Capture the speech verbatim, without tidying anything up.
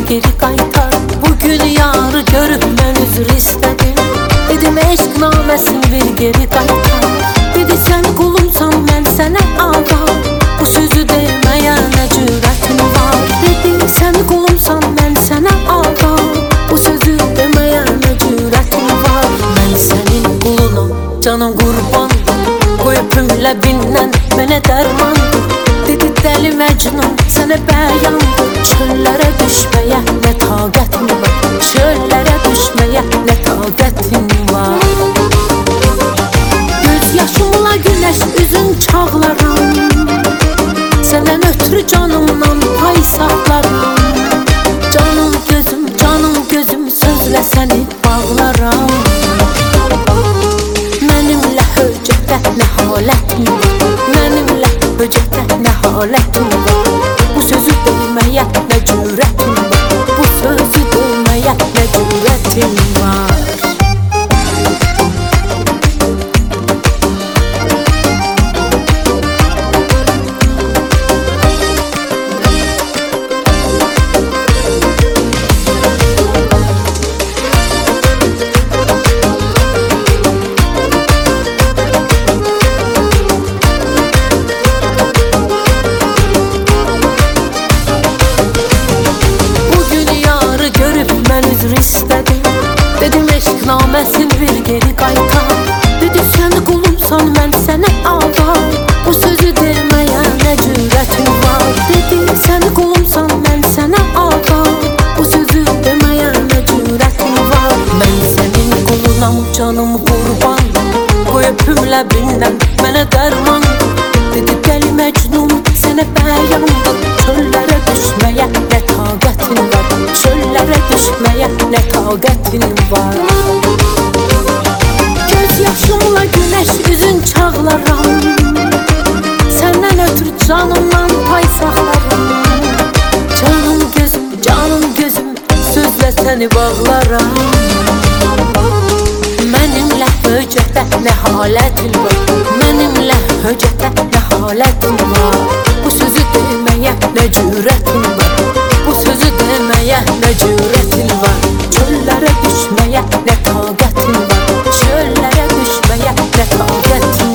geri qaytar. Bugün yarı görüp mən üzr istədim. Dedim eşq naməsin bir geri qaytar. Dedi sən qulumsan mən sənə ağa. Bu sözü deməyə nə cürətin var? Dedi sən qulumsan mən sənə ağa. Bu sözü deməyə nə cürətin var? Mən sənin qulunam canım qurbandır. Qoy öpümlə bindən mənə dərmandır. Dedi dəli Məcnun sənə bəyandır. Çöllərə düşməyə nə taqətin var? Çöllərə düşməyə nə taqətin var? Göz yaşımla güneş üzün çağlaram. Səndən ötürü canımdan pay saxlaram. Canım gözüm, canım gözüm sözlə səni bağlaram. Mənimlə höcətə nə halətin var? Mənimlə höcətə nə halətin var? Bu sözü deməyə nə cürətin var? Bu sözü deməyə nə cürətin var? Dedim eşq naməsin bir geri qaytar. Dedi sən qulumsan mən sənə ağa. Bu sözü deməyə nə cürətin var? Dedi sən qulumsan mən sənə ağa. Bu sözü deməyə nə cürətin var? Mən sənin qulunam canım qurban. Qoy öpümlə bindən mənə dərmandır. Dedi dəli Məcnun sənə bəyandır. Çöllərə düşməyə nə taqətin var? Çöllərə düşməyə nə taqətin var? Göz yaşımla güneş üzün çağlaram. Səndən ötürü canımdan pay saxlaram. Canım gözüm, canım gözüm sözlə səni bağlaram. Mənimlə höcətə nə halətin var? Mənimlə höcətə nə halətin var? Bu sözü deməyə nə cürətin var? Bu sözü deməyə nə cürətin var? Çöllərə düşməyə nə taqətin var? Çöllərə düşməyə nə taqətin var?